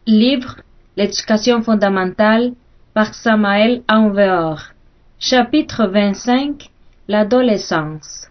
Livre L'éducation fondamentale par Samael Aunveor. Chapitre 25. L'adolescence.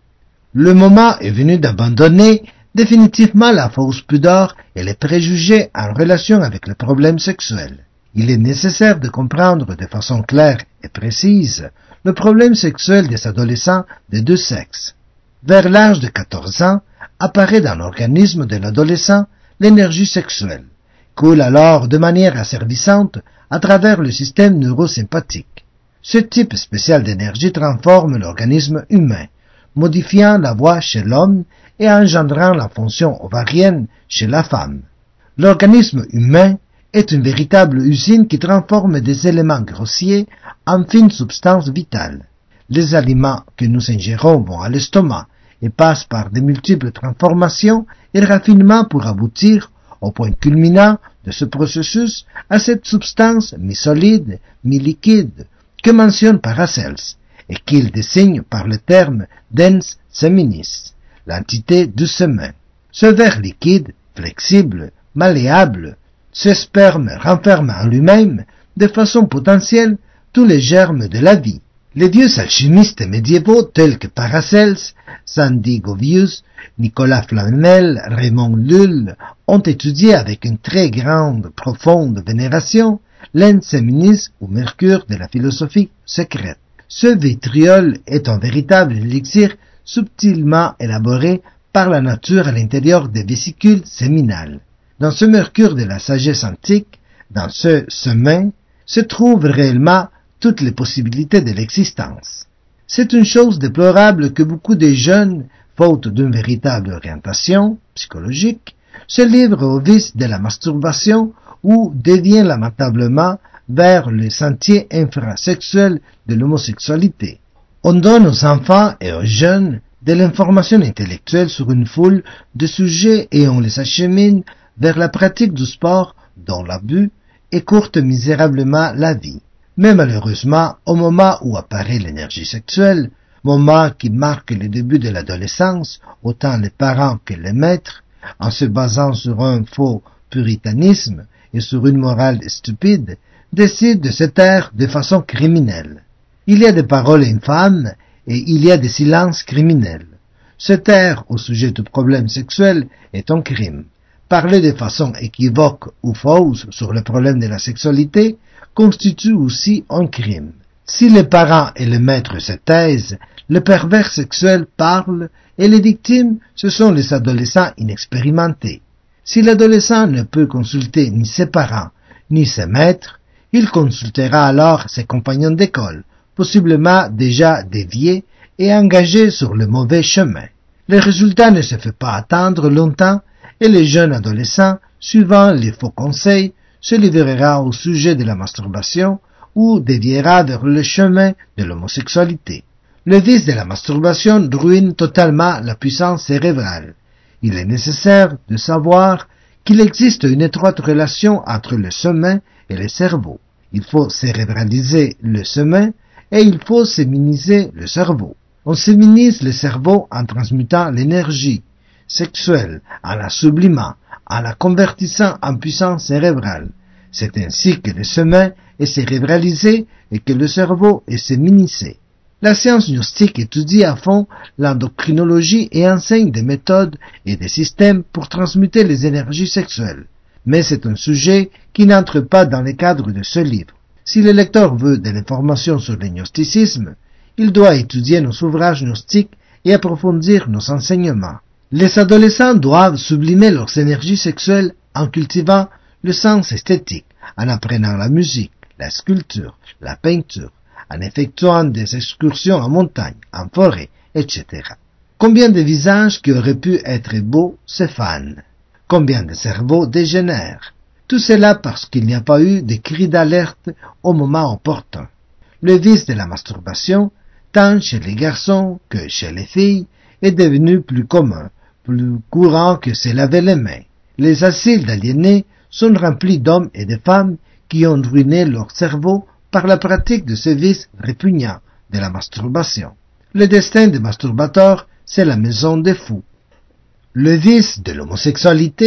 Le moment est venu d'abandonner définitivement la fausse pudeur et les préjugés en relation avec les problèmes sexuels. Il est nécessaire de comprendre de façon claire et précise le problème sexuel des adolescents des deux sexes. Vers l'âge de 14 ans, apparaît dans l'organisme de l'adolescent l'énergie sexuelle, coule alors de manière asservissante à travers le système neurosympathique. Ce type spécial d'énergie transforme l'organisme humain, modifiant la voix chez l'homme et engendrant la fonction ovarienne chez la femme. L'organisme humain est une véritable usine qui transforme des éléments grossiers en fines substances vitales. Les aliments que nous ingérons vont à l'estomac et passent par de multiples transformations et raffinements pour aboutir au point culminant de ce processus à cette substance mi-solide, mi-liquide que mentionne Paracels et qu'il désigne par le terme dens seminis, l'entité du semen. Ce verre liquide, flexible, malléable, ce sperme renferme en lui-même de façon potentielle tous les germes de la vie. Les vieux alchimistes médiévaux tels que Paracels, Sandy Govius, Nicolas Flamel, Raymond Lull ont étudié avec une très grande, profonde vénération l'ens seminis ou mercure de la philosophie secrète. Ce vitriol est un véritable élixir subtilement élaboré par la nature à l'intérieur des vésicules séminales. Dans ce mercure de la sagesse antique, dans ce semen, se trouvent réellement toutes les possibilités de l'existence. C'est une chose déplorable que beaucoup de jeunes, faute d'une véritable orientation psychologique, se livrent au vice de la masturbation ou déviennent lamentablement vers le sentier infrasexuel de l'homosexualité. On donne aux enfants et aux jeunes de l'information intellectuelle sur une foule de sujets et on les achemine vers la pratique du sport dont l'abus écourte misérablement la vie. Mais malheureusement, au moment où apparaît l'énergie sexuelle, moment qui marque le début de l'adolescence, autant les parents que les maîtres, en se basant sur un faux puritanisme et sur une morale stupide, décident de se taire de façon criminelle. Il y a des paroles infâmes et il y a des silences criminels. Se taire au sujet du problème sexuel est un crime. Parler de façon équivoque ou fausse sur le problème de la sexualité constitue aussi un crime. Si les parents et les maîtres se taisent, le pervers sexuel parle et les victimes, ce sont les adolescents inexpérimentés. Si l'adolescent ne peut consulter ni ses parents, ni ses maîtres, il consultera alors ses compagnons d'école, possiblement déjà déviés et engagés sur le mauvais chemin. Le résultat ne se fait pas attendre longtemps et le jeune adolescent, suivant les faux conseils, se livrera au sujet de la masturbation ou déviera vers le chemin de l'homosexualité. Le vice de la masturbation ruine totalement la puissance cérébrale. Il est nécessaire de savoir qu'il existe une étroite relation entre le semen et le cerveau. Il faut cérébraliser le semen et il faut séminiser le cerveau. On séminise le cerveau en transmutant l'énergie sexuelle, en la sublimant, en la convertissant en puissance cérébrale. C'est ainsi que le semen est cérébralisé et que le cerveau est séminisé. La science gnostique étudie à fond l'endocrinologie et enseigne des méthodes et des systèmes pour transmuter les énergies sexuelles. Mais c'est un sujet qui n'entre pas dans le cadre de ce livre. Si le lecteur veut de l'information sur le gnosticisme, il doit étudier nos ouvrages gnostiques et approfondir nos enseignements. Les adolescents doivent sublimer leurs énergies sexuelles en cultivant le sens esthétique, en apprenant la musique, la sculpture, la peinture, en effectuant des excursions en montagne, en forêt, etc. Combien de visages qui auraient pu être beaux se fanent? Combien de cerveaux dégénèrent? Tout cela parce qu'il n'y a pas eu de cri d'alerte au moment opportun. Le vice de la masturbation, tant chez les garçons que chez les filles, est devenu plus commun, plus courant que se laver les mains. Les asiles d'aliénés sont remplis d'hommes et de femmes qui ont ruiné leur cerveau par la pratique de ce vice répugnant de la masturbation. Le destin des masturbateurs, c'est la maison des fous. Le vice de l'homosexualité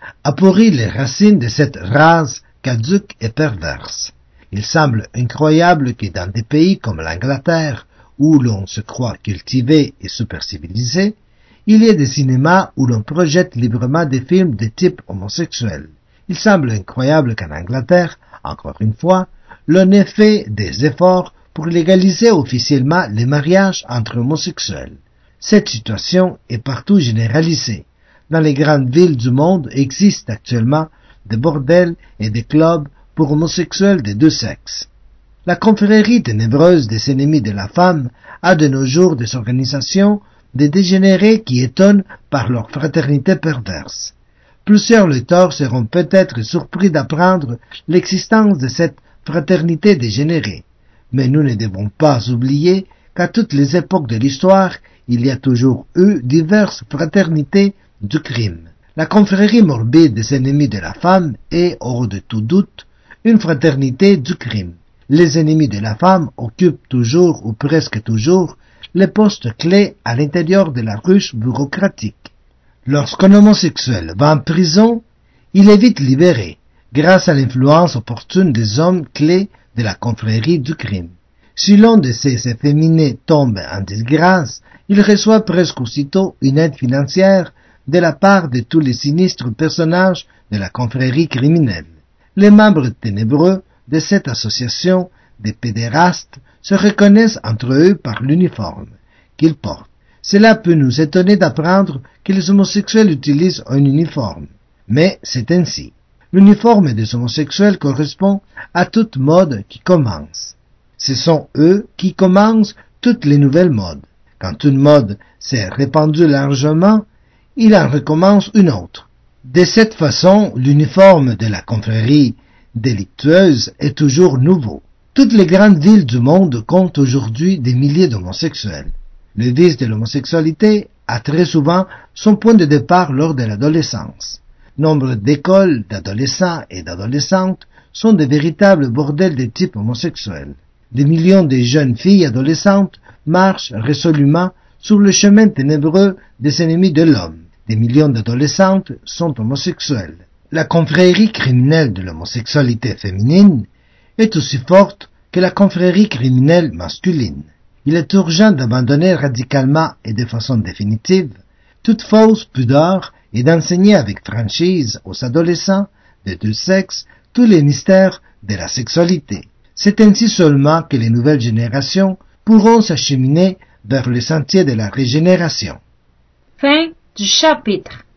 a pourri les racines de cette race caduque et perverse. Il semble incroyable que dans des pays comme l'Angleterre, où l'on se croit cultivé et supercivilisé, il y ait des cinémas où l'on projette librement des films de type homosexuel. Il semble incroyable qu'en Angleterre, encore une fois, l'on ait fait des efforts pour légaliser officiellement les mariages entre homosexuels. Cette situation est partout généralisée. Dans les grandes villes du monde existent actuellement des bordels et des clubs pour homosexuels des deux sexes. La confrérie ténébreuse des ennemis de la femme a de nos jours des organisations de dégénérés qui étonnent par leur fraternité perverse. Plusieurs lecteurs seront peut-être surpris d'apprendre l'existence de cette fraternité dégénérée, mais nous ne devons pas oublier qu'à toutes les époques de l'histoire, il y a toujours eu diverses fraternités du crime. La confrérie morbide des ennemis de la femme est, hors de tout doute, une fraternité du crime. Les ennemis de la femme occupent toujours ou presque toujours les postes clés à l'intérieur de la ruche bureaucratique. Lorsqu'un homosexuel va en prison, il est vite libéré, grâce à l'influence opportune des hommes clés de la confrérie du crime. Si l'un de ces efféminés tombe en disgrâce, il reçoit presque aussitôt une aide financière de la part de tous les sinistres personnages de la confrérie criminelle. Les membres ténébreux de cette association des pédérastes se reconnaissent entre eux par l'uniforme qu'ils portent. Cela peut nous étonner d'apprendre que les homosexuels utilisent un uniforme, mais c'est ainsi. L'uniforme des homosexuels correspond à toute mode qui commence. Ce sont eux qui commencent toutes les nouvelles modes. Quand une mode s'est répandue largement, il en recommence une autre. De cette façon, l'uniforme de la confrérie délictueuse est toujours nouveau. Toutes les grandes villes du monde comptent aujourd'hui des milliers d'homosexuels. Le vice de l'homosexualité a très souvent son point de départ lors de l'adolescence. Nombre d'écoles d'adolescents et d'adolescentes sont de véritables bordels de type homosexuel. Des millions de jeunes filles adolescentes marchent résolument sur le chemin ténébreux des ennemis de l'homme. Des millions d'adolescentes sont homosexuelles. La confrérie criminelle de l'homosexualité féminine est aussi forte que la confrérie criminelle masculine. Il est urgent d'abandonner radicalement et de façon définitive toute fausse pudeur et d'enseigner avec franchise aux adolescents des deux sexes tous les mystères de la sexualité. C'est ainsi seulement que les nouvelles générations pourront s'acheminer vers le sentier de la régénération. Fin du chapitre.